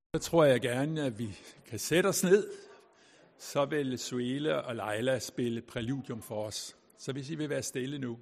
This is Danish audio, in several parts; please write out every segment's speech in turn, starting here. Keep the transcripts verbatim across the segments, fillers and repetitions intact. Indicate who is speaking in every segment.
Speaker 1: Så tror jeg gerne, at vi kan sætte os ned. Så vil Suelle og Leila spille præludium for os. Så hvis I vil være stille nu.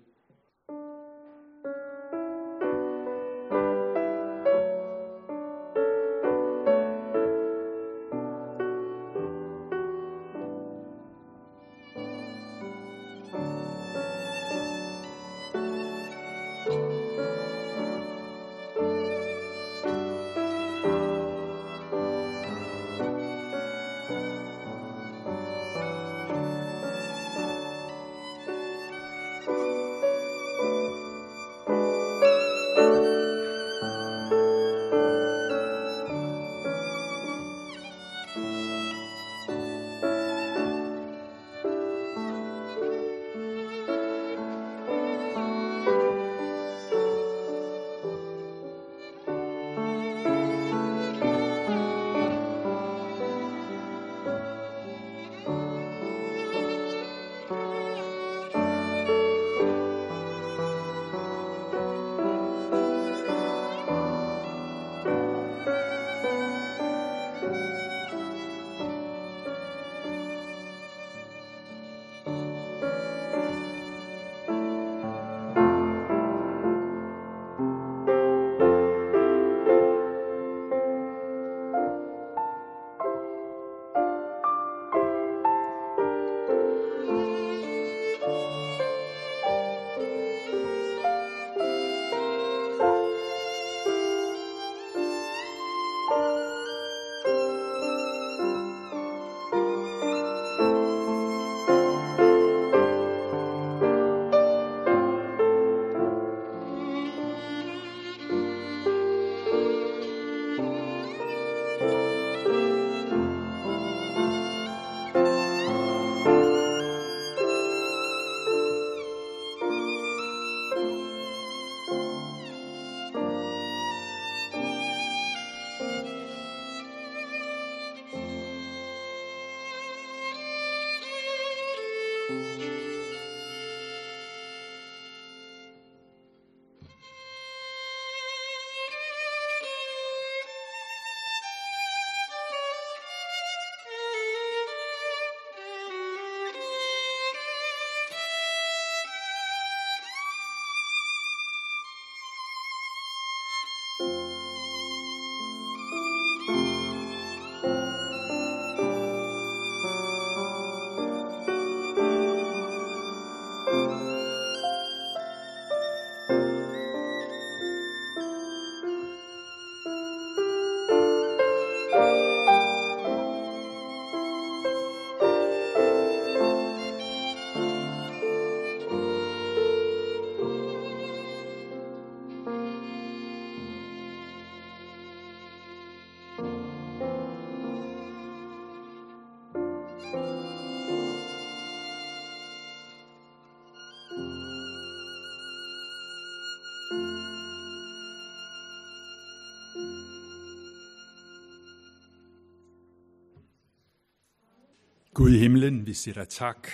Speaker 1: Gud i himlen, vi siger dig tak.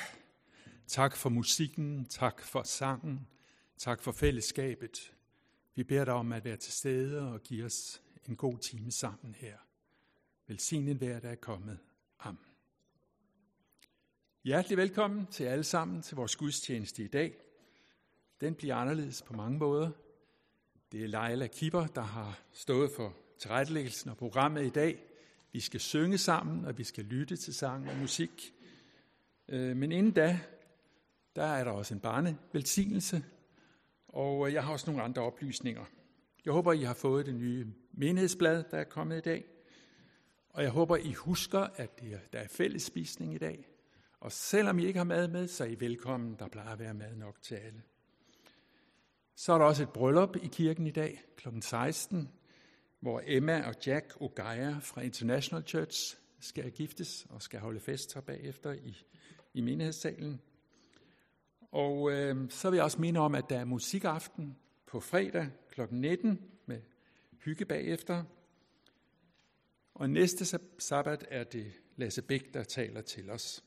Speaker 1: Tak for musikken, tak for sangen, tak for fællesskabet. Vi beder dig om at være til stede og give os en god time sammen her. Velsign enhver, der er kommet. Amen. Hjertelig velkommen til alle sammen til vores gudstjeneste i dag. Den bliver anderledes på mange måder. Det er Leila Kipper, der har stået for tilrettelæggelsen og programmet i dag. Vi skal synge sammen, og vi skal lytte til sang og musik. Men inden da, der er der også en barnevelsignelse, og jeg har også nogle andre oplysninger. Jeg håber, I har fået det nye menighedsblad, der er kommet i dag. Og jeg håber, I husker, at der er fællesspisning i dag. Og selvom I ikke har mad med, så er I velkommen. Der plejer at være mad nok til alle. Så er der også et bryllup i kirken i dag klokken seksten, hvor Emma og Jack Ogaya fra International Church skal giftes og skal holde fest her bagefter i, i menighedssalen. Og øh, så vil jeg også minde om, at der er musikaften på fredag klokken nitten med hygge bagefter. Og næste sabbat er det Lasse Bæk, der taler til os.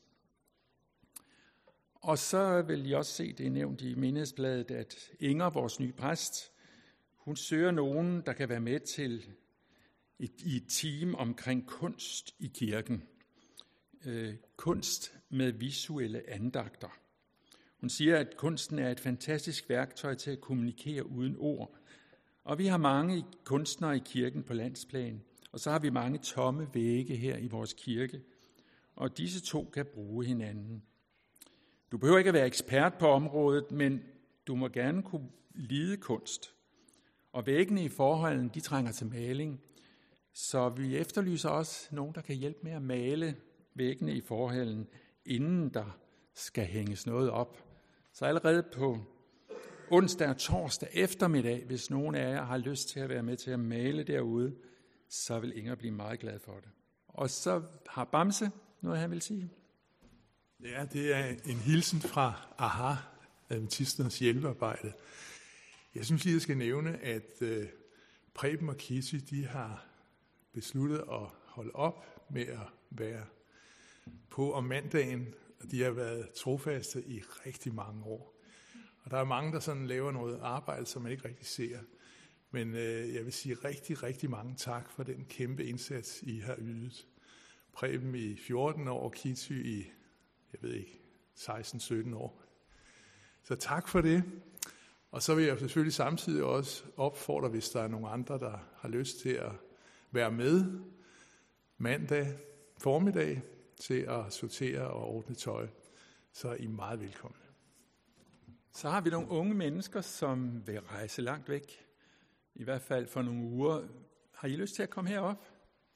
Speaker 1: Og så vil I også se, det er nævnt i menighedsbladet, at Inger, vores nye præst, hun søger nogen, der kan være med til i, i et team omkring kunst i kirken. Øh, kunst med visuelle andagter. Hun siger, at kunsten er et fantastisk værktøj til at kommunikere uden ord. Og vi har mange kunstnere i kirken på landsplan, og så har vi mange tomme vægge her i vores kirke. Og disse to kan bruge hinanden. Du behøver ikke at være ekspert på området, men du må gerne kunne lide kunst. Og væggene i forholden, de trænger til maling. Så vi efterlyser også nogen, der kan hjælpe med at male væggene i forhallen, inden der skal hænges noget op. Så allerede på onsdag og torsdag eftermiddag, hvis nogen af jer har lyst til at være med til at male derude, så vil Inger blive meget glad for det. Og så har Bamse noget, han vil sige.
Speaker 2: Ja, det er en hilsen fra A H A, Adventisternes hjælpearbejde. Jeg synes lige, jeg skal nævne, at Preben og Kitty, de har besluttet at holde op med at være på om mandagen, og de har været trofaste i rigtig mange år. Og der er mange, der sådan laver noget arbejde, som man ikke rigtig ser. Men øh, jeg vil sige rigtig, rigtig mange tak for den kæmpe indsats, I har ydet. Preben i fjorten år, og Kitty i, jeg ved ikke, seksten sytten år. Så tak for det. Og så vil jeg selvfølgelig samtidig også opfordre, hvis der er nogle andre, der har lyst til at være med mandag formiddag til at sortere og ordne tøj, så er I meget velkomne.
Speaker 1: Så har vi nogle unge mennesker, som vil rejse langt væk, i hvert fald for nogle uger. Har I lyst til at komme herop?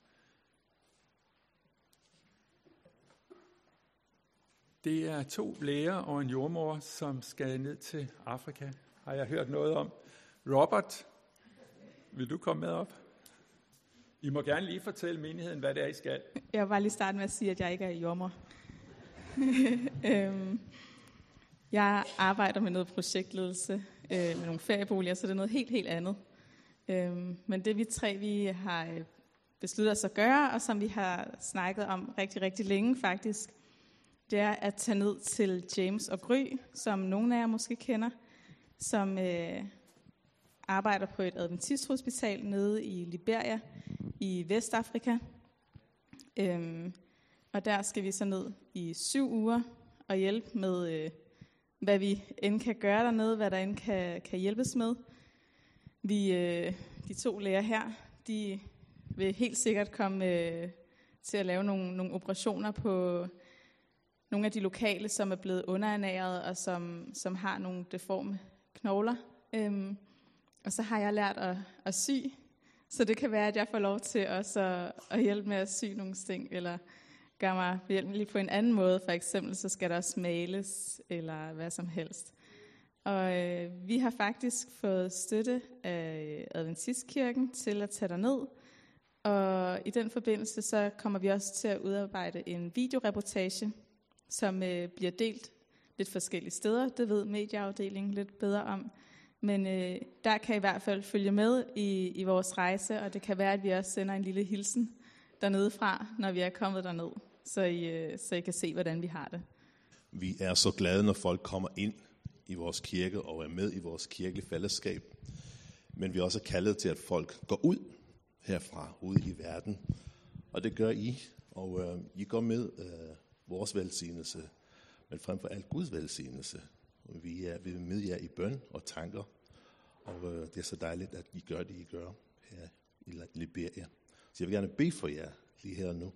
Speaker 1: Det er to læger og en jordmor, som skal ned til Afrika. Har jeg hørt noget om? Robert, vil du komme med op? I må gerne lige fortælle menigheden, hvad det er, I skal.
Speaker 3: Jeg vil bare lige starte med at sige, at jeg ikke er jordmor. øhm, jeg arbejder med noget projektledelse øh, med nogle ferieboliger, så det er noget helt, helt andet. Øhm, men det vi tre, vi har besluttet os at gøre, og som vi har snakket om rigtig, rigtig længe faktisk, det er at tage ned til James og Gry, som nogle af jer måske kender, som øh, arbejder på et adventisthospital nede i Liberia i Vestafrika. Øhm, og der skal vi så ned i syv uger og hjælpe med, øh, hvad vi end kan gøre dernede, hvad der end kan, kan hjælpes med. Vi, øh, de to læger her, de vil helt sikkert komme øh, til at lave nogle, nogle operationer på nogle af de lokale, som er blevet underernæret og som, som har nogle deforme knogler. Øhm, og så har jeg lært at, at sy, så det kan være, at jeg får lov til også at, at hjælpe med at sy nogle ting, eller gøre mig behjælpelig på en anden måde. For eksempel så skal der også males, eller hvad som helst. Og øh, vi har faktisk fået støtte af Adventistkirken til at tage derned. Og i den forbindelse så kommer vi også til at udarbejde en videoreportage, som øh, bliver delt lidt forskellige steder. Det ved medieafdelingen lidt bedre om. Men øh, der kan I i hvert fald følge med i, i vores rejse, og det kan være, at vi også sender en lille hilsen dernede fra, når vi er kommet derned, så I, øh, så I kan se, hvordan vi har det.
Speaker 4: Vi er så glade, når folk kommer ind i vores kirke og er med i vores kirkelige fællesskab. Men vi er også kaldet til, at folk går ud herfra, ud i verden. Og det gør I, og øh, I går med øh, vores velsignelse, men frem for alt Guds velsignelse. Vi er, vi er med jer i bøn og tanker, og øh, det er så dejligt, at I gør det, I gør her i Liberia. Så jeg vil gerne bede for jer lige her og nu.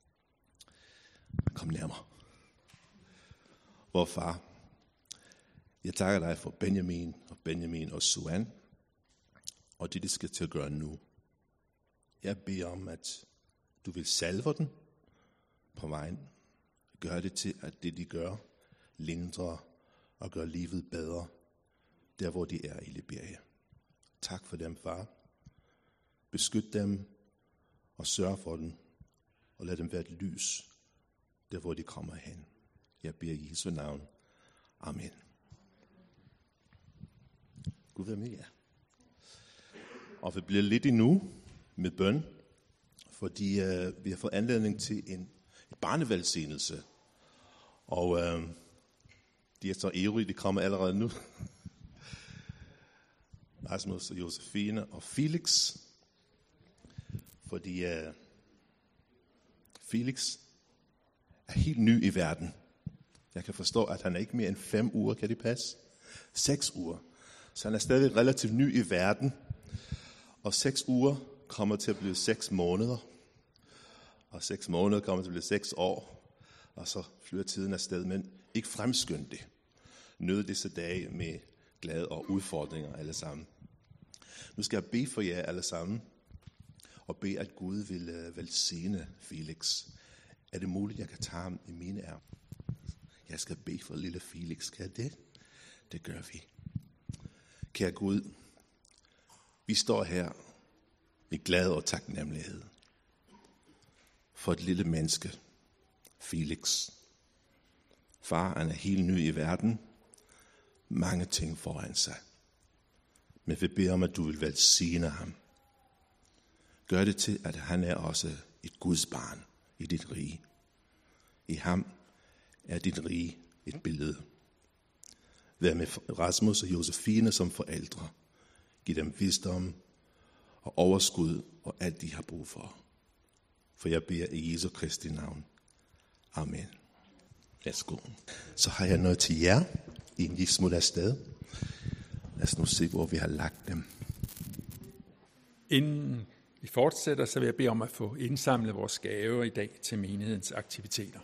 Speaker 4: Kom nærmere. Vor far, jeg takker dig for Benjamin og Benjamin og Suan, og det, de skal til at gøre nu. Jeg beder om, at du vil salve dem på vejen. Gør det til, at det, de gør, lindrer og gør livet bedre, der hvor de er i Liberia. Tak for dem, far. Beskyt dem og sørg for dem, og lad dem være et lys, der hvor de kommer hen. Jeg beder i Jesu navn. Amen. Gud være med jer. Og vi bliver lidt endnu med bøn, fordi øh, vi har fået anledning til en, en barnevelsignelse. Og øh, de er så ivrige, de kommer allerede nu. Rasmus og Josefine og Felix fordi uh, Felix er helt ny i verden. Jeg kan forstå, at han er ikke mere end fem uger, kan det passe? Seks uger. Så han er stadig relativt ny i verden. Og seks uger kommer til at blive seks måneder. Og seks måneder kommer til at blive seks år. Og så flyver tiden afsted, men ikke fremskynd det. Nød disse dage med glæde og udfordringer alle sammen. Nu skal jeg bede for jer alle sammen. Og bede, at Gud vil uh, velsigne Felix. Er det muligt, at jeg kan tage ham i mine ærmer? Jeg skal bede for lille Felix. Kan jeg det? Det gør vi. Kære Gud, vi står her i glæde og taknemmelighed for et lille menneske, Felix. Far, han er helt ny i verden. Mange ting foran sig. Men vi beder om, at du vil velsigne ham. Gør det til, at han er også et Guds barn i dit rige. I ham er dit rige et billede. Vær med Rasmus og Josefine som forældre. Giv dem visdom og overskud og alt de har brug for. For jeg beder i Jesu Kristi navn. Amen. Værsgo. Så har jeg noget til jer, inden de smutter afsted. Lad os nu se, hvor vi har lagt dem.
Speaker 1: Inden vi fortsætter, så vil jeg bede om at få indsamlet vores gaver i dag til menighedens aktiviteter.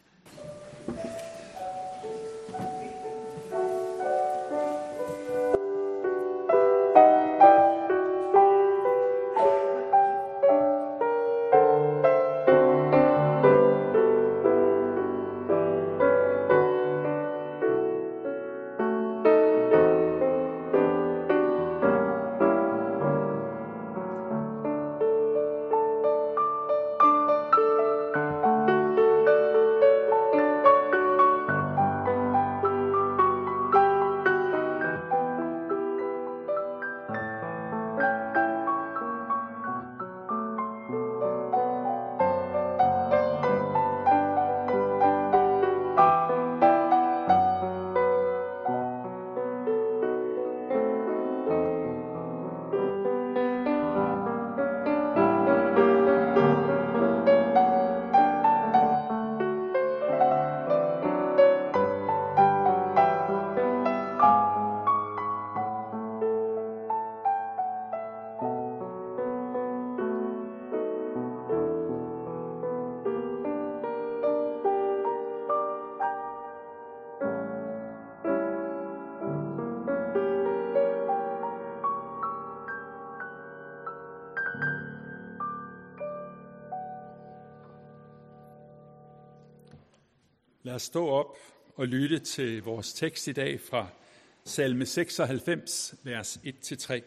Speaker 1: Lad os stå op og lytte til vores tekst i dag fra salme seksoghalvfems, vers et til tre.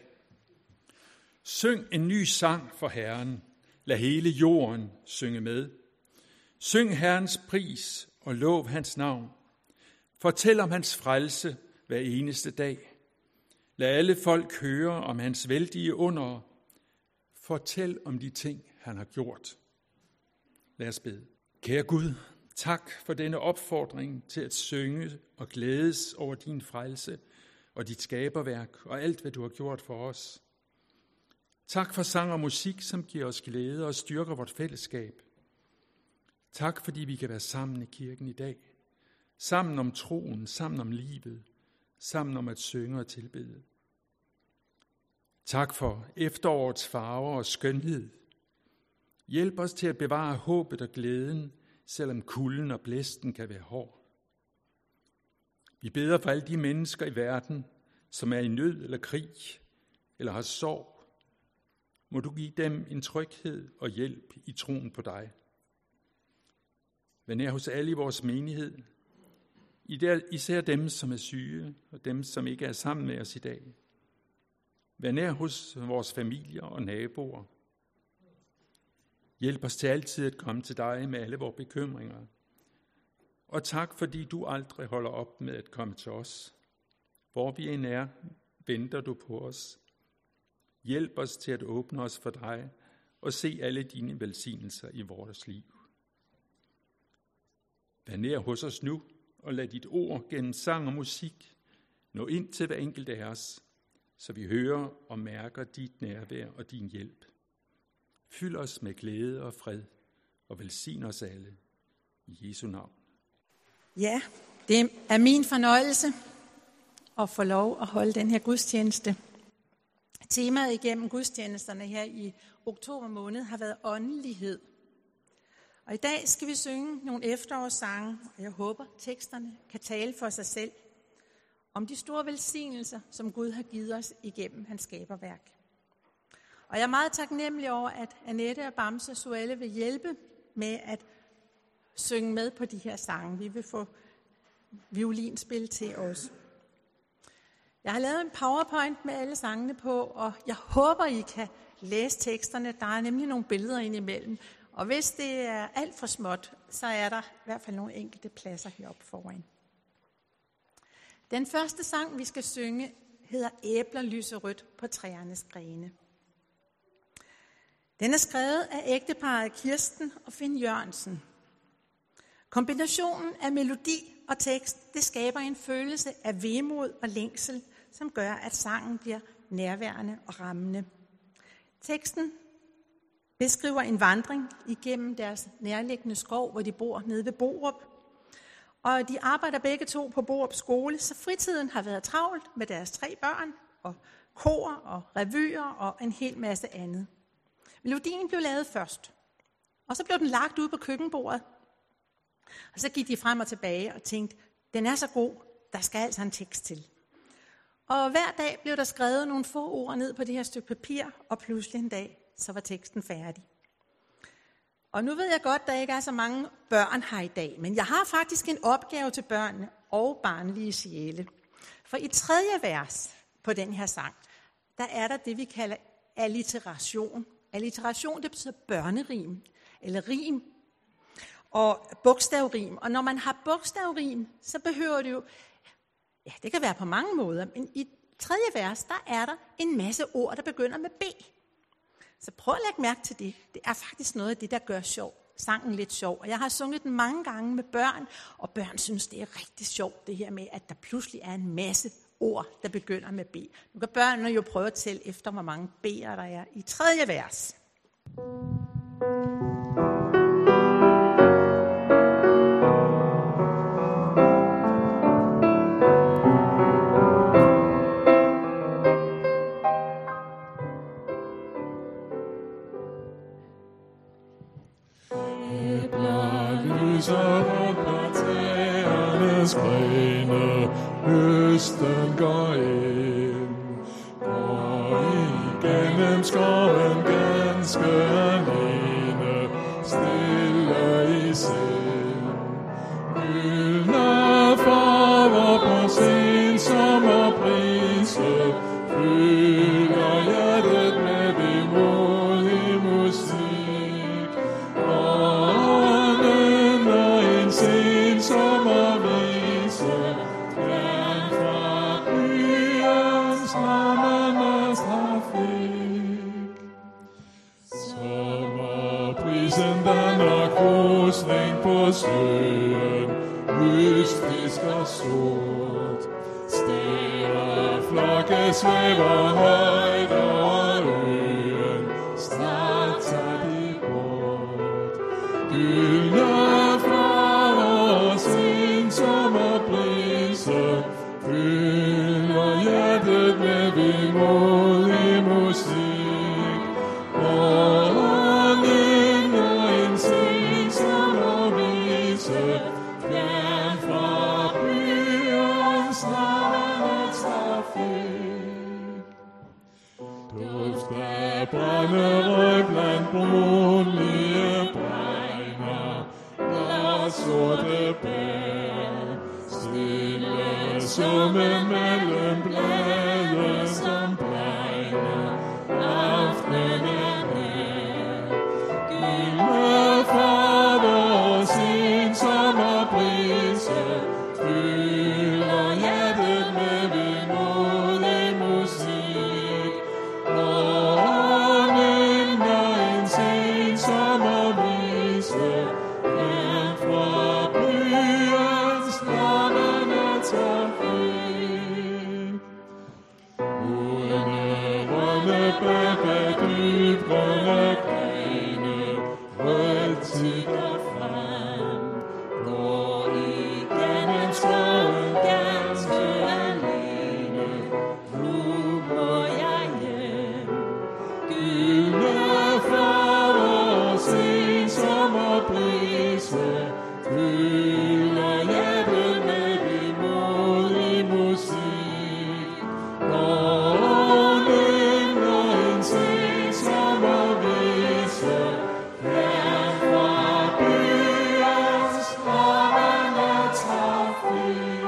Speaker 1: Syng en ny sang for Herren. Lad hele jorden synge med. Syng Herrens pris og lov hans navn. Fortæl om hans frelse hver eneste dag. Lad alle folk høre om hans vældige under. Fortæl om de ting, han har gjort. Lad os bede. Kære Gud, tak for denne opfordring til at synge og glædes over din frelse og dit skaberværk og alt, hvad du har gjort for os. Tak for sang og musik, som giver os glæde og styrker vort fællesskab. Tak, fordi vi kan være sammen i kirken i dag. Sammen om troen, sammen om livet, sammen om at synge og tilbede. Tak for efterårets farver og skønhed. Hjælp os til at bevare håbet og glæden, selvom kulden og blæsten kan være hård. Vi beder for alle de mennesker i verden, som er i nød eller krig, eller har sorg. Må du give dem en tryghed og hjælp i troen på dig. Vær nær hos alle i vores menighed, især dem, som er syge, og dem, som ikke er sammen med os i dag. Vær nær hos vores familier og naboer. Hjælp os til altid at komme til dig med alle vores bekymringer. Og tak, fordi du aldrig holder op med at komme til os. Hvor vi end er, venter du på os. Hjælp os til at åbne os for dig og se alle dine velsignelser i vores liv. Vær nær hos os nu, og lad dit ord gennem sang og musik nå ind til hver enkelt af os, så vi hører og mærker dit nærvær og din hjælp. Fyld os med glæde og fred, og velsign os alle. I Jesu navn.
Speaker 5: Ja, det er min fornøjelse at få lov at holde den her gudstjeneste. Temaet igennem gudstjenesterne her i oktober måned har været åndelighed. Og i dag skal vi synge nogle efterårssange, og jeg håber, teksterne kan tale for sig selv om de store velsignelser, som Gud har givet os igennem hans skaberværk. Og jeg er meget taknemmelig over, at Annette og Bamse og Suelle vil hjælpe med at synge med på de her sange. Vi vil få violinspil til os. Jeg har lavet en PowerPoint med alle sangene på, og jeg håber, I kan læse teksterne. Der er nemlig nogle billeder indimellem. Og hvis det er alt for småt, så er der i hvert fald nogle enkelte pladser heroppe foran. Den første sang, vi skal synge, hedder Æbler lyser rødt på træernes grene. Den er skrevet af ægteparret Kirsten og Finn Jørgensen. Kombinationen af melodi og tekst, det skaber en følelse af vemod og længsel, som gør, at sangen bliver nærværende og rammende. Teksten beskriver en vandring igennem deres nærliggende skov, hvor de bor nede ved Borup. Og de arbejder begge to på Borup skole, så fritiden har været travlt med deres tre børn, og kor og revyer og en hel masse andet. Melodien blev lavet først, og så blev den lagt ud på køkkenbordet. Og så gik de frem og tilbage og tænkte, den er så god, der skal altså en tekst til. Og hver dag blev der skrevet nogle få ord ned på det her stykke papir, og pludselig en dag, så var teksten færdig. Og nu ved jeg godt, at der ikke er så mange børn her i dag, men jeg har faktisk en opgave til børnene og barnlige sjæle. For i tredje vers på den her sang, der er der det, vi kalder alliteration. Alliteration, det betyder børnerim, eller rim, og bogstavrim. Og når man har bogstavrim, så behøver det jo, ja, det kan være på mange måder, men i tredje vers, der er der en masse ord, der begynder med B. Så prøv at lægge mærke til det. Det er faktisk noget af det, der gør sjov. Sangen lidt sjov. Og jeg har sunget den mange gange med børn, og børn synes, det er rigtig sjovt, det her med, at der pludselig er en masse ord, der begynder med B. Nu kan børnene jo prøve at tælle efter, hvor mange B'er der er i tredje vers.
Speaker 6: Grene, høsten går ind, går igennem skoven ganske alene, stille i sind. Gyldne farver på sin sommerbrise, fylder hjertet med vemodig musik. Ånden er en sen sommervise, krusning på søen, mystisk og sort. Stærflokke svæver højt over øen, snart tager de bort. Gyldne farver sin sommerbrise, fylder hjertet med vemodig musik. Brænderøg blandt brunlige bregner, der sorte bær, stille summen mellem blade som blegner, aftenen er nær. Gyldne farver sin sommerbrise, fylder hjertet med vemodig musik. Ånden er en sen sommervise, men fra byens larmende trafik. Uden rømme bag dyb sommer brise, fylder hjertet med vemodig musik. Og nynner en sen sommervise, her fra byens strømmende trafik.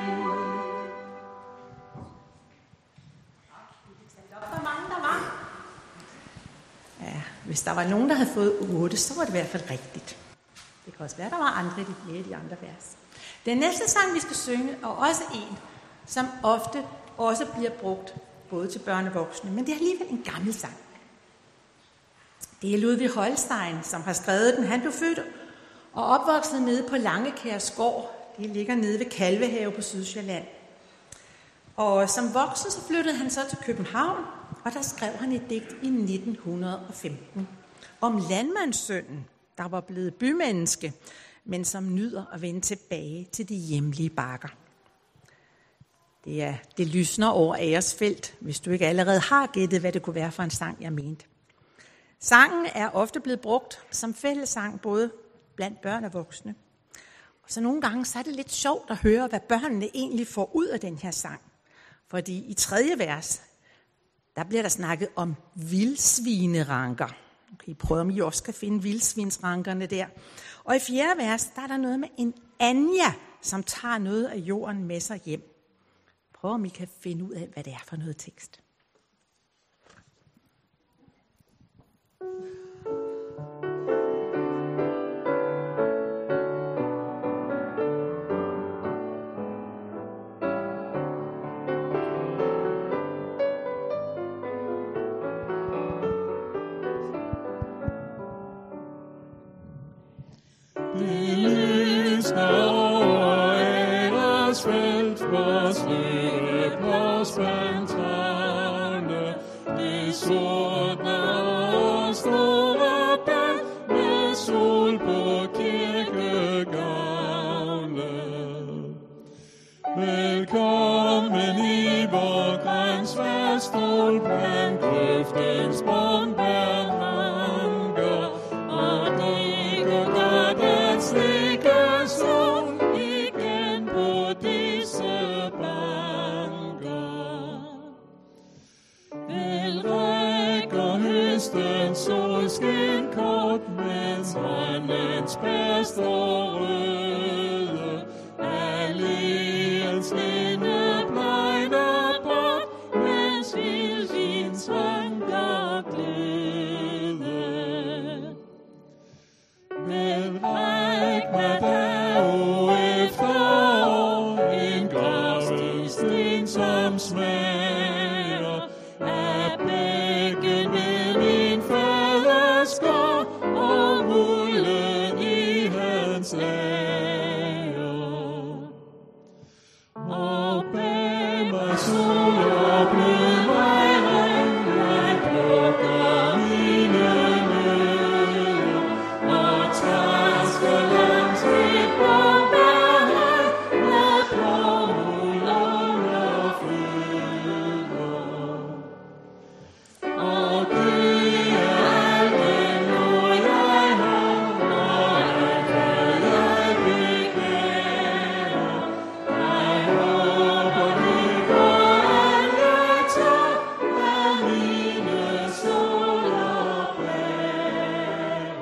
Speaker 5: Hvor mange der var? Ja, hvis der var nogen, der havde fået otte, så var det i hvert fald rigtigt. Det kan også være, der var andre i de andre vers. Den næste sang, vi skal synge, er også en, som ofte også bliver brugt både til børn og voksne, men det er alligevel en gammel sang. Det er Ludvig Holstein, som har skrevet den. Han blev født og opvokset nede på Langekærsgård. Det ligger nede ved Kalvehave på Sydsjælland. Og som voksen så flyttede han så til København, og der skrev han et digt i nitten femten om landmandssønnen, der var blevet bymenneske, men som nyder at vende tilbage til de hjemlige bakker. Det er Det lysner over Æresfelt, hvis du ikke allerede har gættet, hvad det kunne være for en sang, jeg mente. Sangen er ofte blevet brugt som fællessang, både blandt børn og voksne. Og så nogle gange så er det lidt sjovt at høre, hvad børnene egentlig får ud af den her sang. Fordi i tredje vers, der bliver der snakket om vildsvineranker. Okay, prøv om I også kan finde vildsvinsrankerne der. Og i fjerde vers, der er der noget med en Anja, som tager noget af jorden med sig hjem. Prøv om I kan finde ud af, hvad det er for noget tekst.
Speaker 6: Velkommen i vor grænsværstol blandt grøftens bombærhanker, og drikker godt at slikke sol igen på disse banker. Vel rækker høstens solskin kort, mens håndens pær står røde. Alléens linde blegner bort, mens vildvins vanker glæde. Men ræk mig da år efter år en graven sten, som smager af bækken ved min faders gård og mulden i hans lager. Og bag mig sol og blød mig regn, jeg plukker mine nødder og træsker langt mit bombærhøj med blåmul under fødder. Og det er alt den jord jeg har, og alt hvad jeg begærer. Jeg håber det går an, jeg tager med mine solopbærer.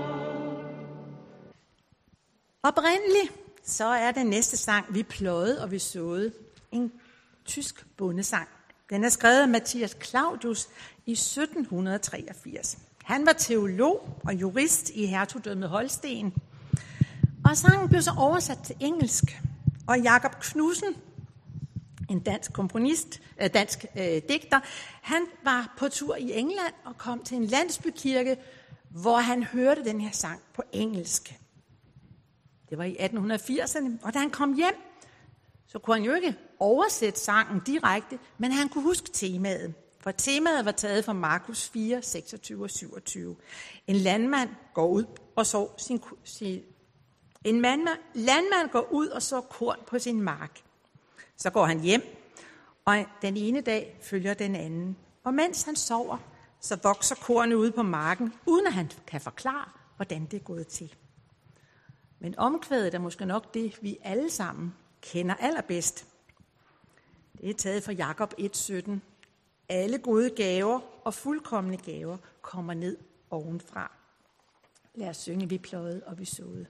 Speaker 5: Oprindeligt så er den næste sang, vi pløjede og vi såede, en tysk bondesang. Den er skrevet af Matthias Claudius i sytten treogfirs. Han var teolog og jurist i hertugdømmet Holsten. Og sangen blev så oversat til engelsk. Og Jakob Knudsen, en dansk komponist, øh, dansk øh, digter, han var på tur i England og kom til en landsbykirke, hvor han hørte den her sang på engelsk. Det var i atten firserne, og da han kom hjem, så kunne han jo ikke oversætte sangen direkte, men han kunne huske temaet. For temaet var taget fra Markus fire, seksogtyve og syvogtyve. En landmand går ud og så sin, sin en mandmand, landmand går ud og så korn på sin mark. Så går han hjem, og den ene dag følger den anden. Og mens han sover, så vokser kornet ude på marken, uden at han kan forklare, hvordan det er gået til. Men omkvædet er måske nok det, vi alle sammen kender allerbedst. Det er taget fra Jakob et sytten. Alle gode gaver og fuldkomne gaver kommer ned ovenfra. Lad os synge, vi pløjede og vi såede.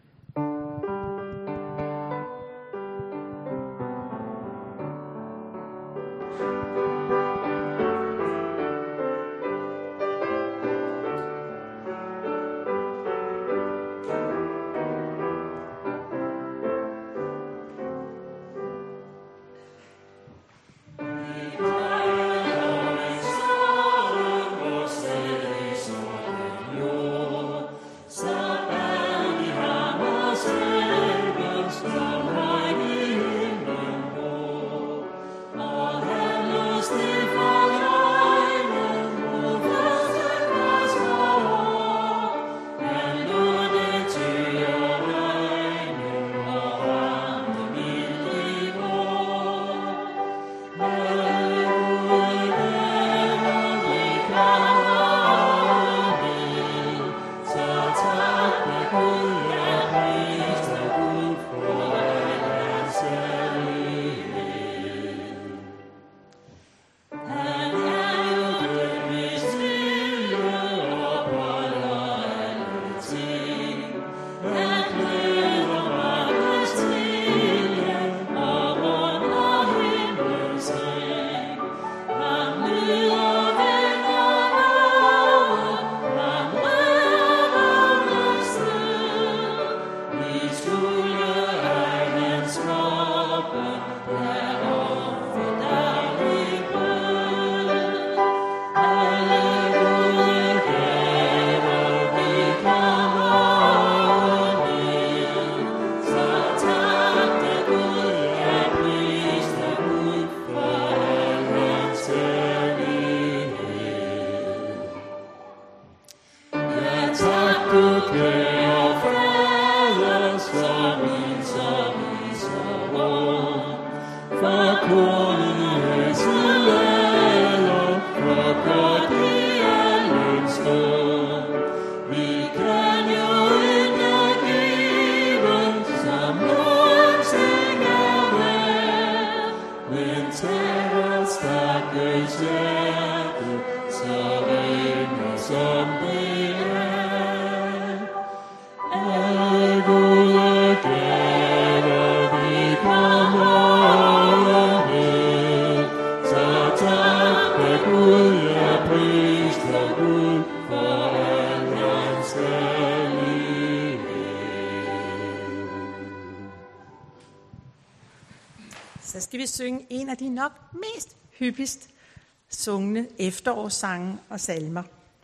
Speaker 5: Så skal vi synge en af de nok mest hyppigst sungne efterårssange og salmer.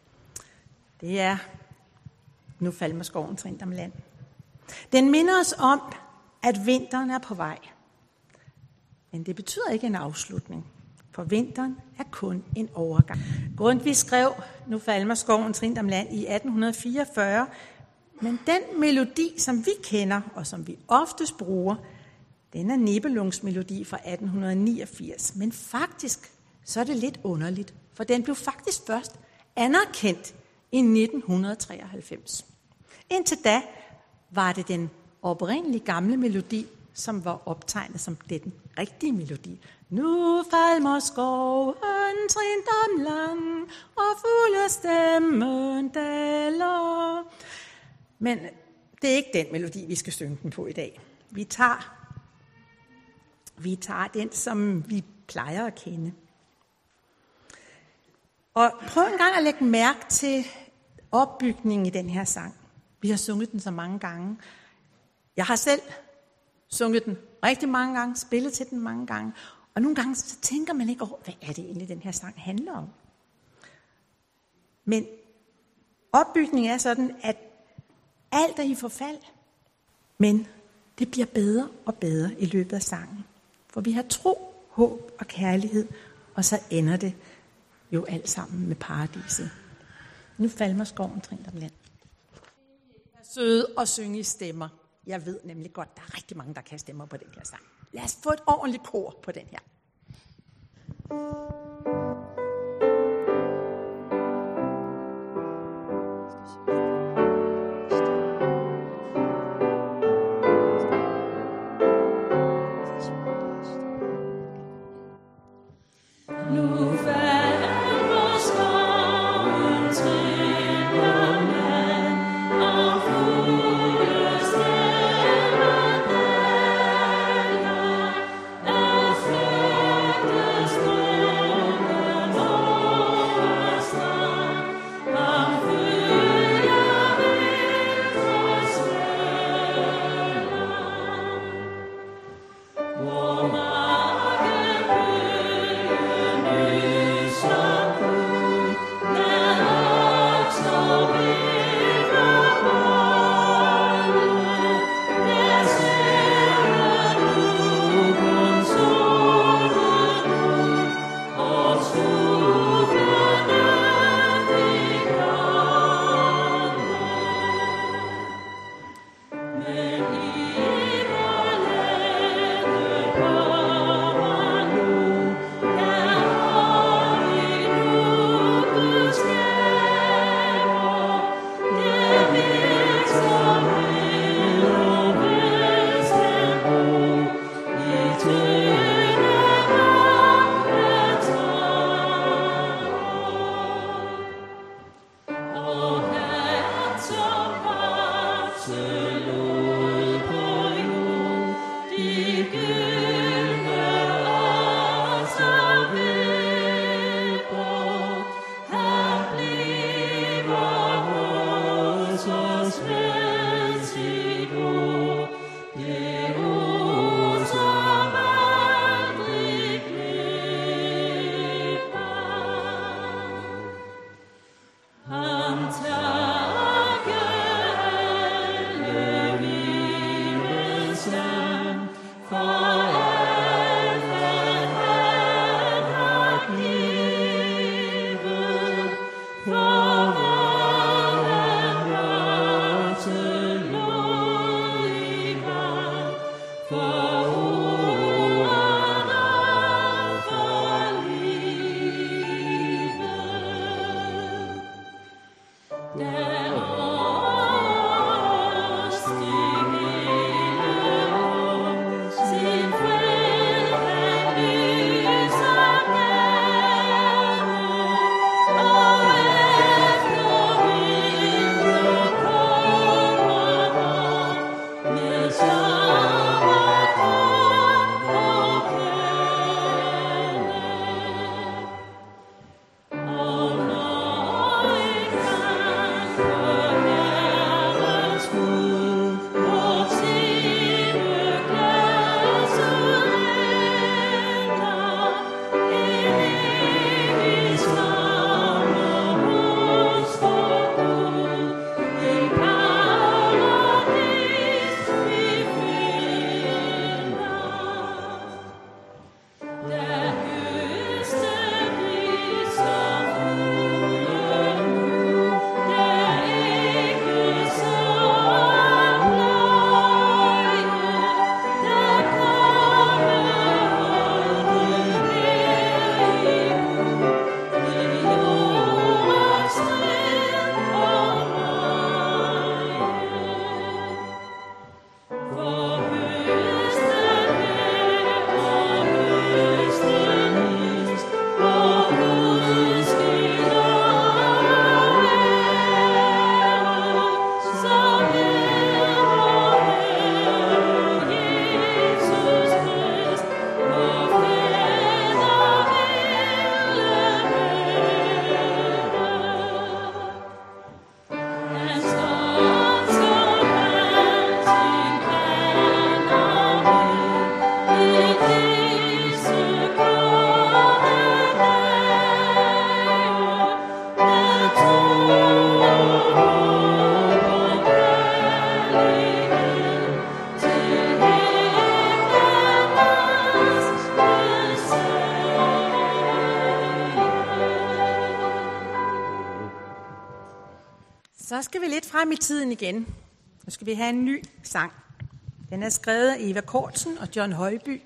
Speaker 5: Det er Nu falmer skoven trindt om land. Den minder os om, at vinteren er på vej. Men det betyder ikke en afslutning, for vinteren er kun en overgang. Grundtvig skrev Nu falmer skoven trindt om land i atten fireogfyrre, men den melodi, som vi kender og som vi oftest bruger, den er Nibelungens melodi fra atten niogfirs. Men faktisk så er det lidt underligt, for den blev faktisk først anerkendt i nitten treoghalvfems. Indtil da var det den oprindelige gamle melodi, som var optegnet som den rigtige melodi. Nu falmer skoven trindt om land, og fuglestemmen daler. Men det er ikke den melodi, vi skal synge den på i dag. Vi tager, vi tager den, som vi plejer at kende. Og prøv en gang at lægge mærke til opbygningen i den her sang. Vi har sunget den så mange gange. Jeg har selv sunget den rigtig mange gange, spillet til den mange gange. Og nogle gange så tænker man ikke over, hvad er det egentlig, den her sang handler om. Men opbygningen er sådan, at alt er i forfald. Men det bliver bedre og bedre i løbet af sangen. For vi har tro, håb og kærlighed, og så ender det jo alt sammen med paradiset. Nu falmer skoven trindt om land. Søde og synge i stemmer. Jeg ved nemlig godt, der er rigtig mange, der kan stemmer på den her sang. Lad os få et ordentligt kor på den her. Så skal vi lidt frem i tiden igen. Nu skal vi have en ny sang. Den er skrevet af Eva Kortsen og John Højby.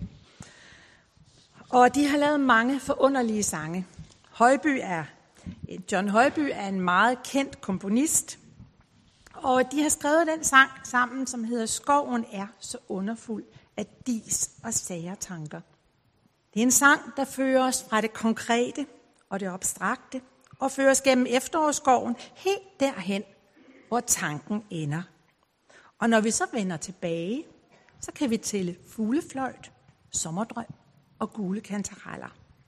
Speaker 5: Og de har lavet mange forunderlige sange. Højby er, John Højby er en meget kendt komponist. Og de har skrevet den sang sammen, som hedder Skoven er så underfuld af dis og sære tanker. Det er en sang, der fører os fra det konkrete og det abstrakte, og fører os gennem efterårsskoven helt derhen, hvor tanken ender. Og når vi så vender tilbage, så kan vi tælle fuglefløjt, sommerdrøm og gule kantareller.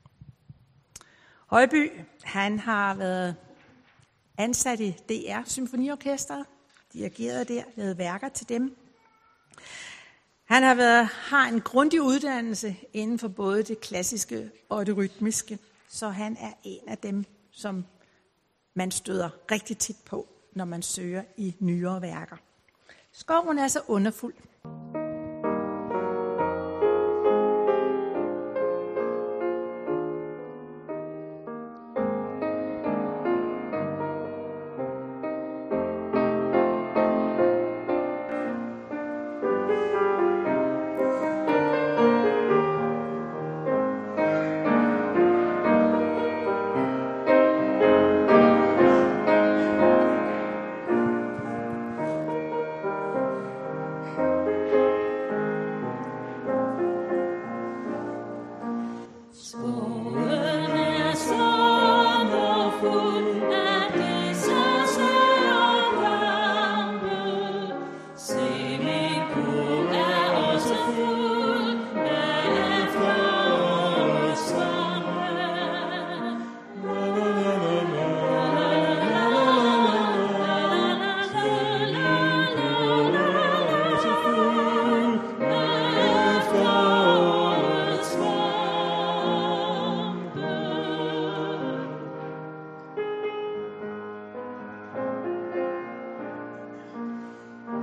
Speaker 5: Højby, han har været ansat i D R Symfoniorkestret, dirigeret der, lavet værker til dem. Han har, været, har en grundig uddannelse inden for både det klassiske og det rytmiske, så han er en af dem, som man støder rigtig tit på, når man søger i nyere værker. Skoven er så underfuld.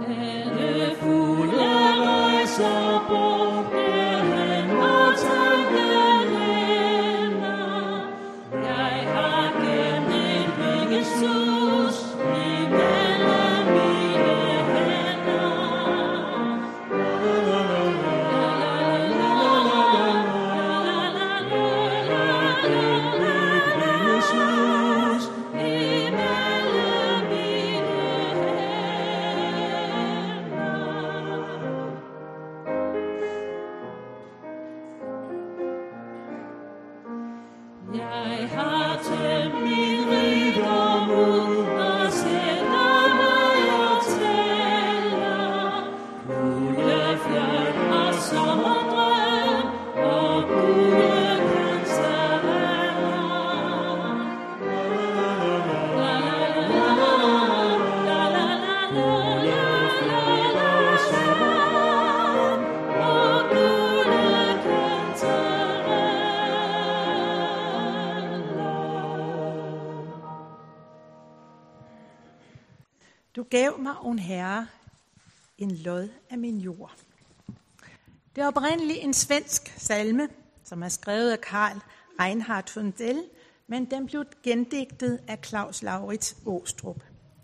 Speaker 6: Alle fugle rejser bort, derhen og tanken ender. Jeg har gemt et vingesus imellem mine hænder. Jeg har tæmt min rigdom ud og sætter mig og tæller. Fuglefløjt og sommerdrøm og gule kantareller. La la la la la la fuglefløjt og sommerdrøm og gule kantareller.
Speaker 5: Du gav mig, o Herre, en lod af min jord. Det er oprindeligt en svensk salme, som er skrevet af Karl Reinhardt Fundell, men den blev gendigtet af Claus Laurits Aastrup.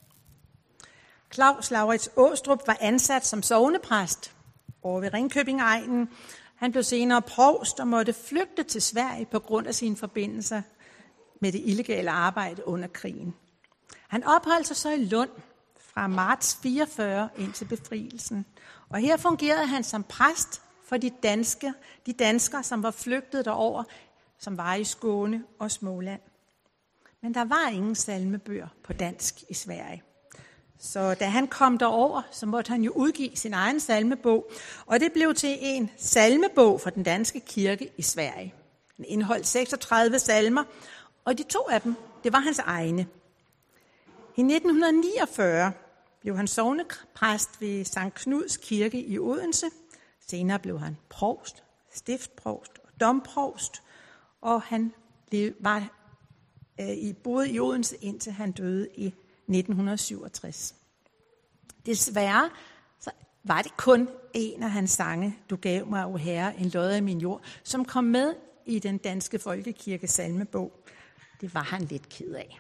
Speaker 5: Claus Laurits Aastrup var ansat som sognepræst over ved Ringkøbing-egnen. Han blev senere provst og måtte flygte til Sverige på grund af sine forbindelser med det illegale arbejde under krigen. Han opholdt sig så i Lund fra marts fireogfyrre indtil befrielsen. Og her fungerede han som præst for de danske, de danskere, som var flygtet derover, som var i Skåne og Småland. Men der var ingen salmebøger på dansk i Sverige. Så da han kom derover, så måtte han jo udgive sin egen salmebog, og det blev til en salmebog for den danske kirke i Sverige. Den indeholdt seksogtredive salmer, og de to af dem, det var hans egne. I nitten niogfyrre blev han sognepræst ved Sankt Knuds Kirke i Odense. Senere blev han provst, stiftsprovst og domprovst, og han blev, var øh, i, boede i Odense indtil han døde i nitten syvogtres. Desværre så var det kun en af hans sange, Du gav mig, o Herre, en lod af min jord, som kom med i den danske folkekirkes salmebog. Det var han lidt ked af.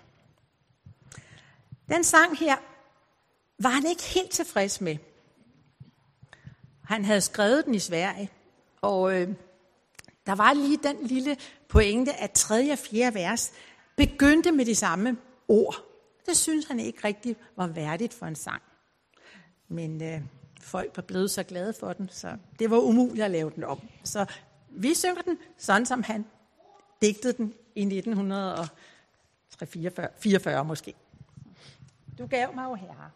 Speaker 5: Den sang her var han ikke helt tilfreds med. Han havde skrevet den i Sverige, og øh, der var lige den lille pointe, at tredje og fjerde vers begyndte med de samme ord. Det synes han ikke rigtig var værdigt for en sang. Men øh, folk var blevet så glade for den, så det var umuligt at lave den om. Så vi synger den, sådan som han digtede den i nitten fireogfyrre måske. Du gav mig, o Herre.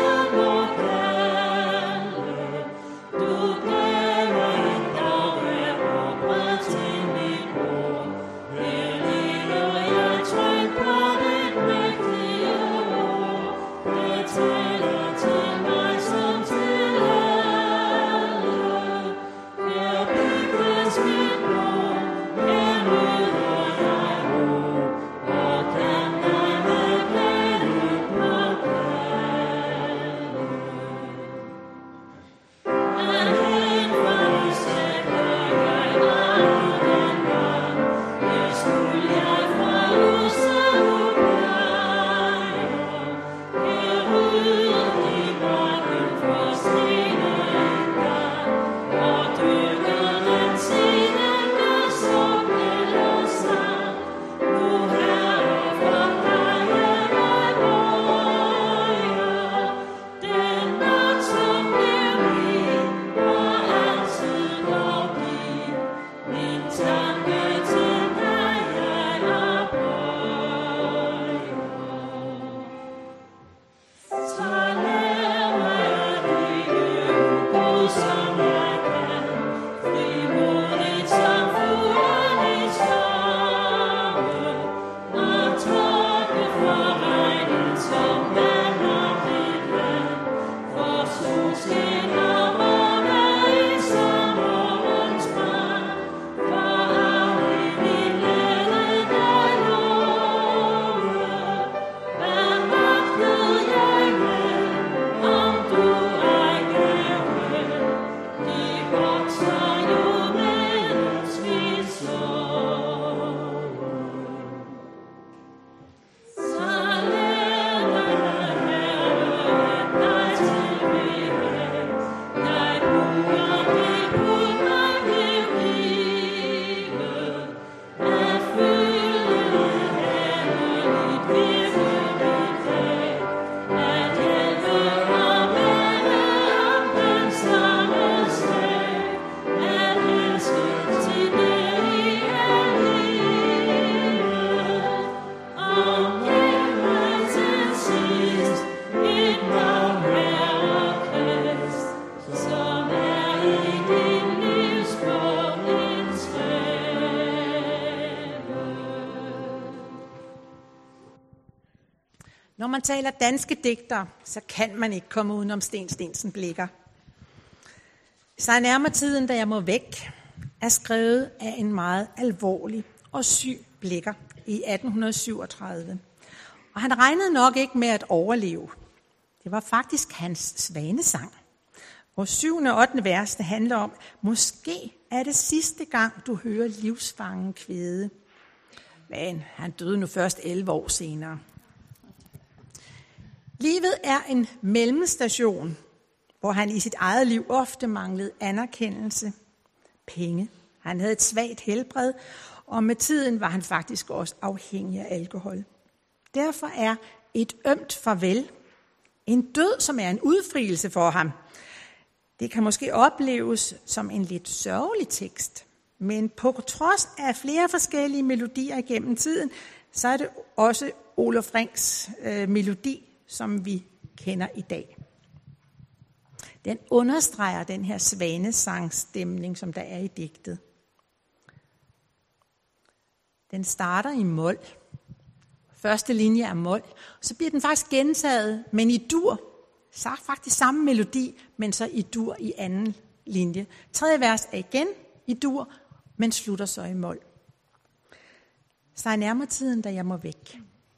Speaker 6: Du gav mig
Speaker 5: Når man taler danske digtere, så kan man ikke komme udenom Sten Steensen Blicher. Så nærmer tiden, da jeg må væk, er skrevet af en meget alvorlig og syg Blicher i atten syvogtredive. Og han regnede nok ikke med at overleve. Det var faktisk hans svanesang. Hvor syvende og ottende vers, det handler om, måske er det sidste gang, du hører livsfangen kvæde. Men han døde nu først elleve år senere. Livet er en mellemstation, hvor han i sit eget liv ofte manglede anerkendelse, penge. Han havde et svagt helbred, og med tiden var han faktisk også afhængig af alkohol. Derfor er et ømt farvel en død, som er en udfrielse for ham. Det kan måske opleves som en lidt sørgelig tekst, men på trods af flere forskellige melodier igennem tiden, så er det også Oluf Rinks øh, melodi, som vi kender i dag. Den understreger den her svanesangsstemning, som der er i digtet. Den starter i mol. Første linje er mol. Så bliver den faktisk gentaget, men i dur. Så faktisk samme melodi, men så i dur i anden linje. Tredje vers er igen i dur, men slutter så i mol. Så er nærmere tiden, da jeg må væk.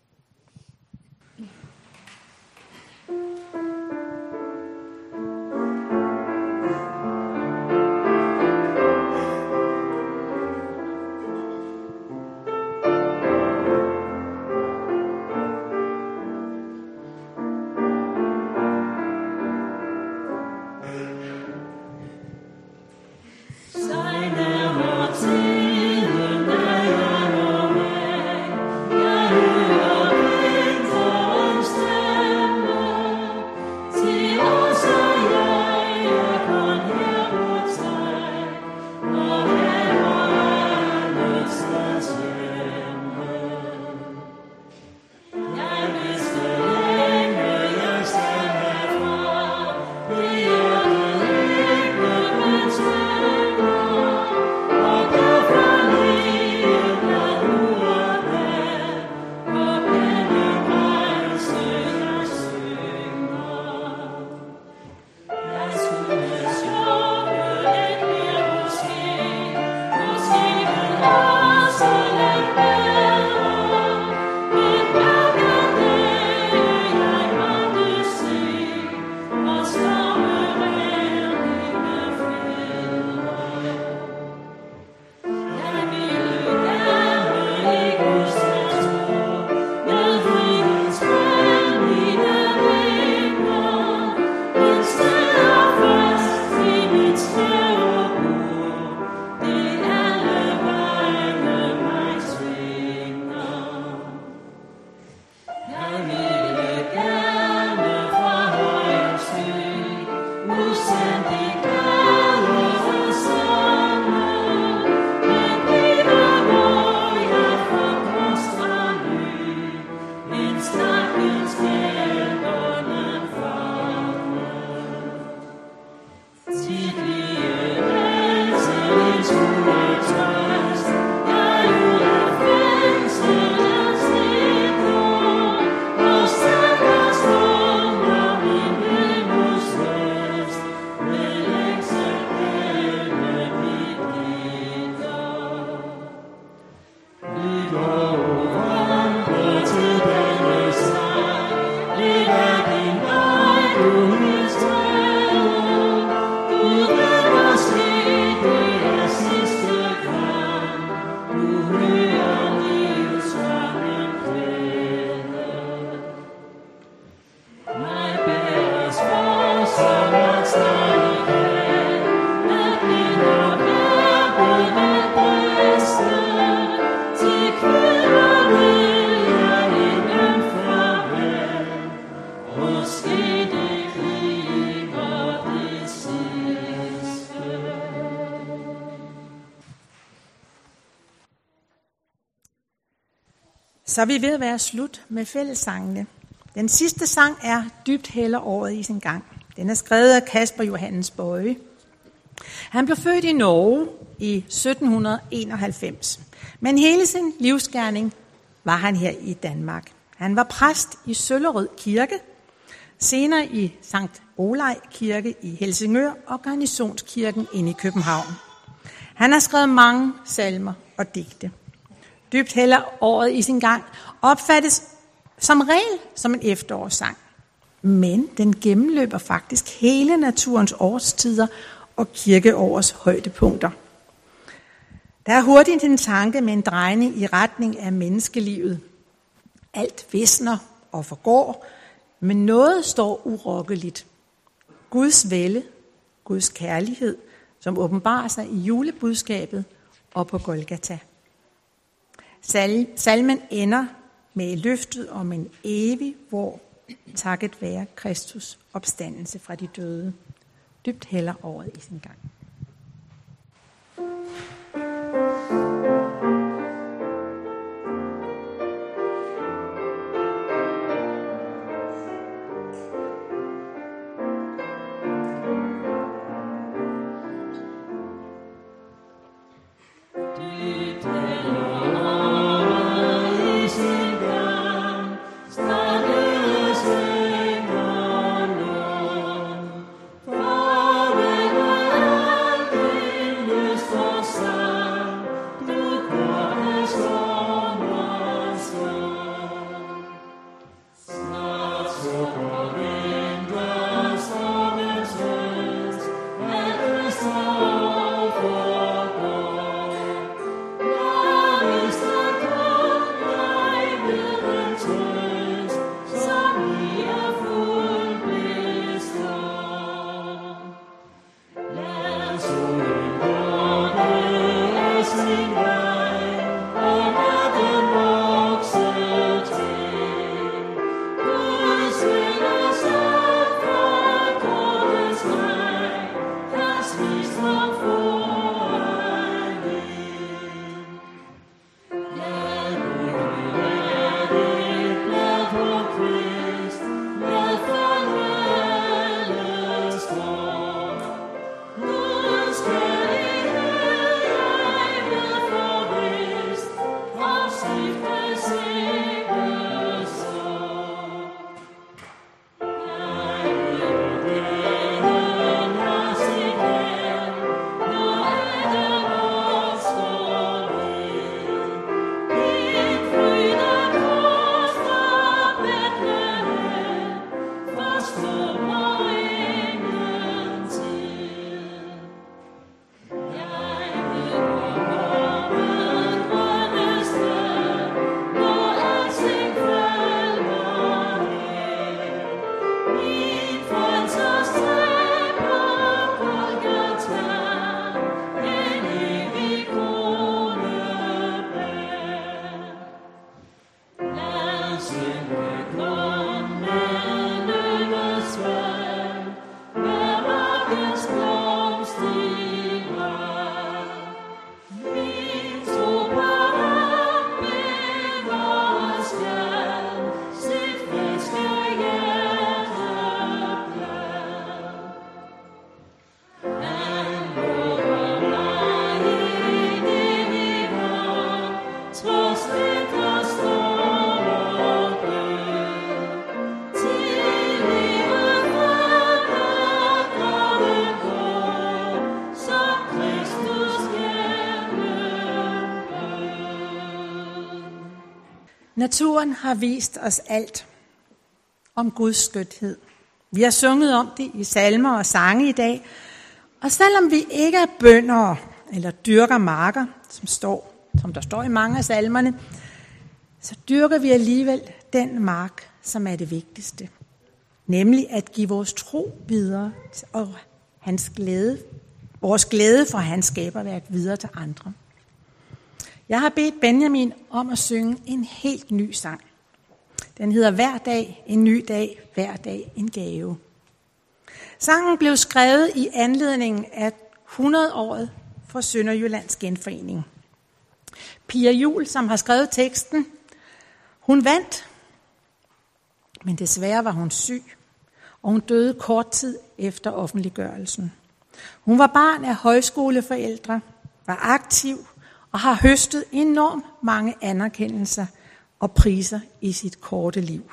Speaker 5: Så er vi ved at være slut med fællessangene. Den sidste sang er Dybt hælder året i sin gang. Den er skrevet af Kasper Johannes Boye. Han blev født i Norge i sytten enoghalvfems, men hele sin livsgerning var han her i Danmark. Han var præst i Søllerød Kirke, senere i Sankt Olaj Kirke i Helsingør og Garnisonskirken inde i København. Han har skrevet mange salmer og digte. Dybt hælder året i sin gang opfattes som regel som en efterårssang. Men den gennemløber faktisk hele naturens årstider og kirkeårets højdepunkter. Der er hurtigt en tanke med en drejning i retning af menneskelivet. Alt visner og forgår, men noget står urokkeligt. Guds vælde, Guds kærlighed, som åbenbarer sig i julebudskabet og på Golgata. Salmen ender med løftet om en evig vor, takket være Kristus opstandelse fra de døde. Dybt hælder året i sin gang. Naturen har vist os alt om Guds skønhed. Vi har sunget om det i salmer og sange i dag, og selvom vi ikke er bønder eller dyrker marker, som, står, som der står i mange af salmerne, så dyrker vi alligevel den mark, som er det vigtigste. Nemlig at give vores tro videre og hans glæde, vores glæde for hans skaberværk videre til andre. Jeg har bedt Benjamin om at synge en helt ny sang. Den hedder Hver dag en ny dag, hver dag en gave. Sangen blev skrevet i anledning af hundrede-året for Sønderjyllands genforening. Pia Juhl, som har skrevet teksten, hun vandt, men desværre var hun syg, og hun døde kort tid efter offentliggørelsen. Hun var barn af højskoleforældre, var aktiv og har høstet enormt mange anerkendelser og priser i sit korte liv.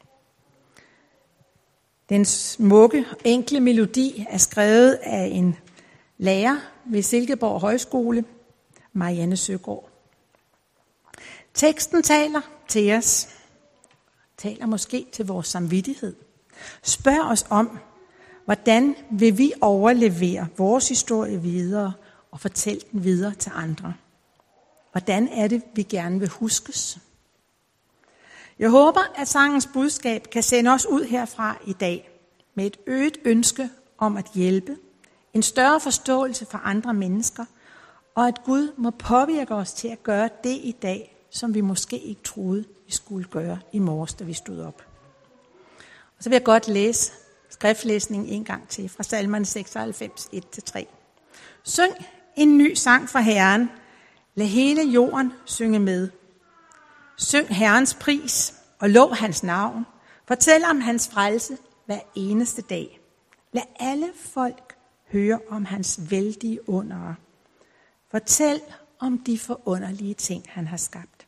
Speaker 5: Den smukke, enkle melodi er skrevet af en lærer ved Silkeborg Højskole, Marianne Søgaard. Teksten taler til os, taler måske til vores samvittighed. Spørg os om, hvordan vil vi overlevere vores historie videre og fortælle den videre til andre? Hvordan er det, vi gerne vil huskes? Jeg håber, at sangens budskab kan sende os ud herfra i dag med et øget ønske om at hjælpe, en større forståelse for andre mennesker, og at Gud må påvirke os til at gøre det i dag, som vi måske ikke troede, vi skulle gøre i morges, da vi stod op. Og så vil jeg godt læse skriftlæsningen en gang til fra salmerne seksoghalvfems, et til tre. Syng en ny sang for Herren. Lad hele jorden synge med. Syng Herrens pris og lov hans navn. Fortæl om hans frelse hver eneste dag. Lad alle folk høre om hans vældige undere. Fortæl om de forunderlige ting, han har skabt.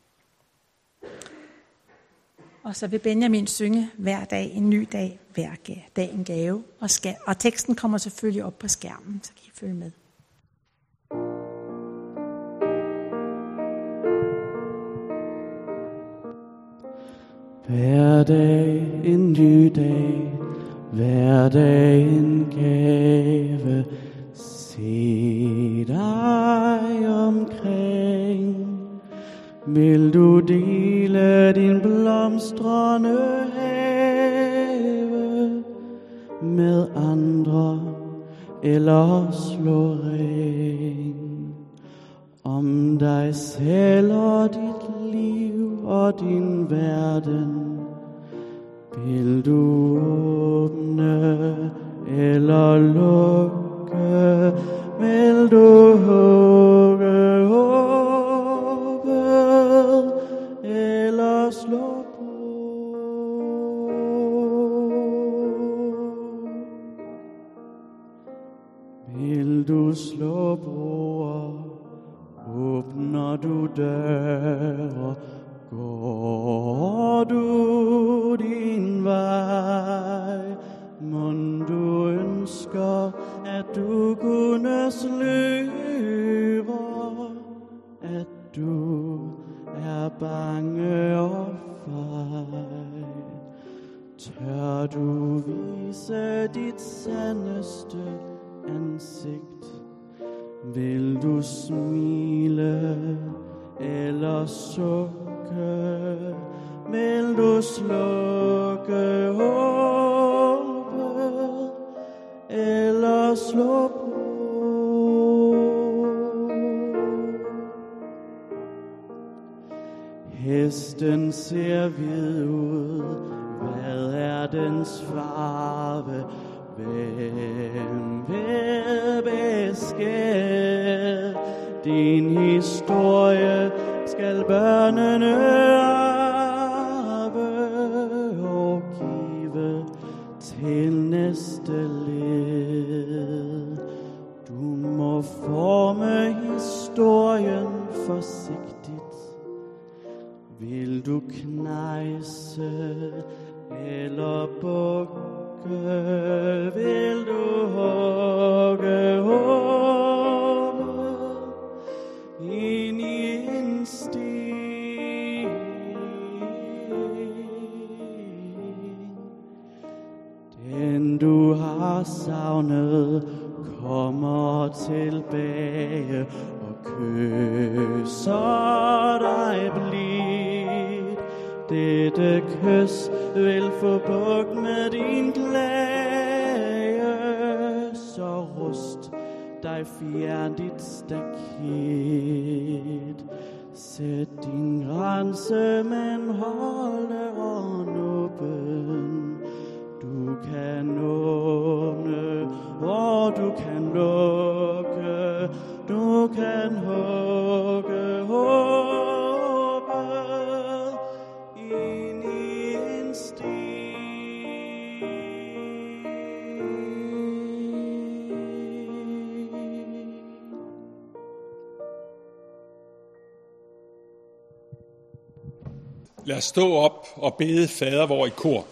Speaker 5: Og så vil Benjamin synge hver dag en ny dag, hver dag en gave. Og, skal, og teksten kommer selvfølgelig op på skærmen, så kan I følge med.
Speaker 6: Hver dag en ny dag, hver dag en gave. Se dig omkring. Vil du dele din blomstrende have med andre, eller slå ring om dig selv og dit liv og din verden? Vil du åbne eller lukke? Vil du hugge håbet eller slå på? Vil du slå broer? Åbner du døre? Går du din vej? Mon du ønsker, at du kunne slippe, at du er bange og fej? Tør du vise dit sandeste ansigt? Vil du smile eller sukke? Vil du slukke håbet eller slå på? Hesten ser hvid ud. Hvad er dens farve? Hvem vil beskære din historie? Skal børnene arve og give til næste led? Du må forme historien forsigtigt. Vil du knejse eller bukke? Vil du hugge håbet ind i en sten? Den du har savnet kommer tilbage og kysser dig blidt. Dette kys vil få bugt med din klage, så rust dig, fjern dit staket. Sæt din grænse, men hold ånden åben. Du kan åbne, og du kan lukke. Du kan hugge håbet ind i en sten.
Speaker 1: Lad os stå op og bede fader vor i kor.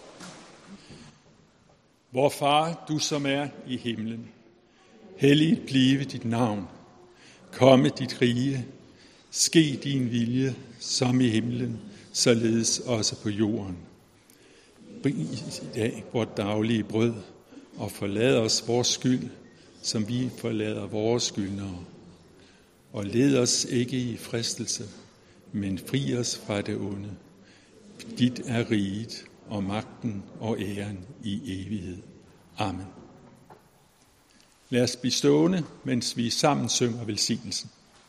Speaker 1: Vor far, du som er i himlen, helliget blive dit navn. Komme dit rige, ske din vilje, som i himlen, således også på jorden. Bring i dag vort daglige brød, og forlad os vores skyld, som vi forlader vores skyldnere. Og led os ikke i fristelse, men fri os fra det onde. Dit er riget, og magten og æren i evighed. Amen. Lad os blive stående, mens vi sammen synger velsignelsen.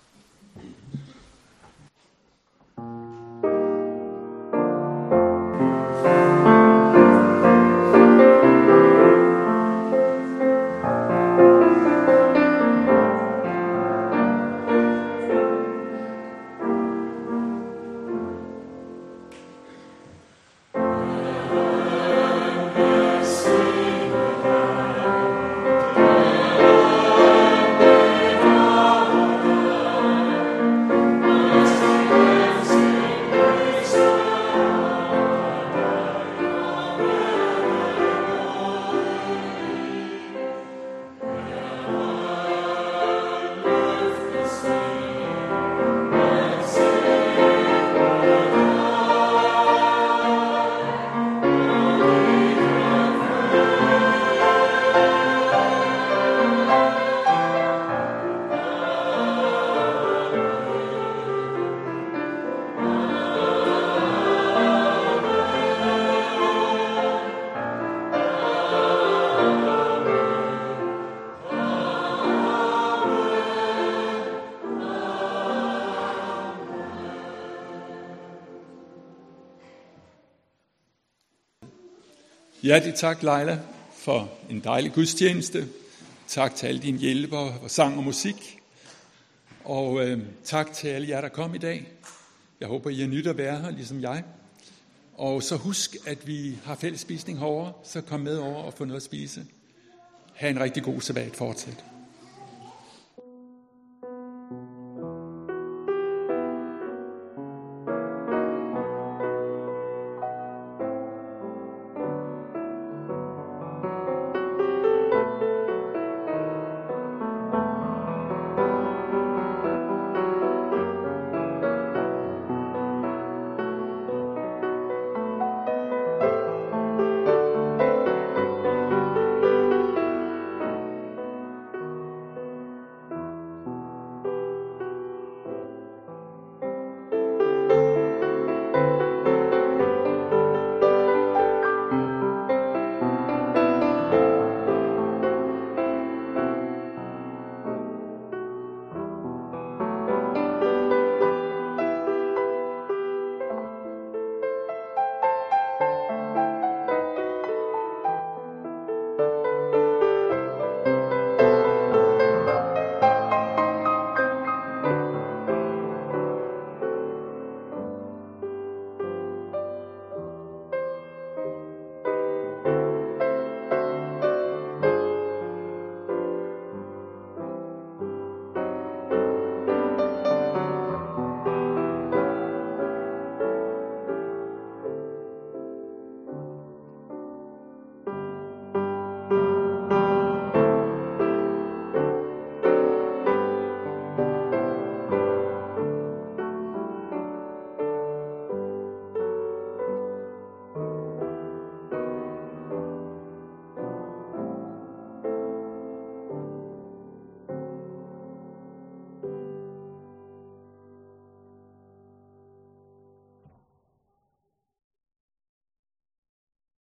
Speaker 1: Hjertelig tak, Leila, for en dejlig gudstjeneste. Tak til alle dine hjælpere og sang og musik. Og øh, tak til alle jer, der kom i dag. Jeg håber, I har nyt at være her, ligesom jeg. Og så husk, at vi har fælles spisning herovre, så kom med over og få noget at spise. Ha' en rigtig god sabbat fortsat.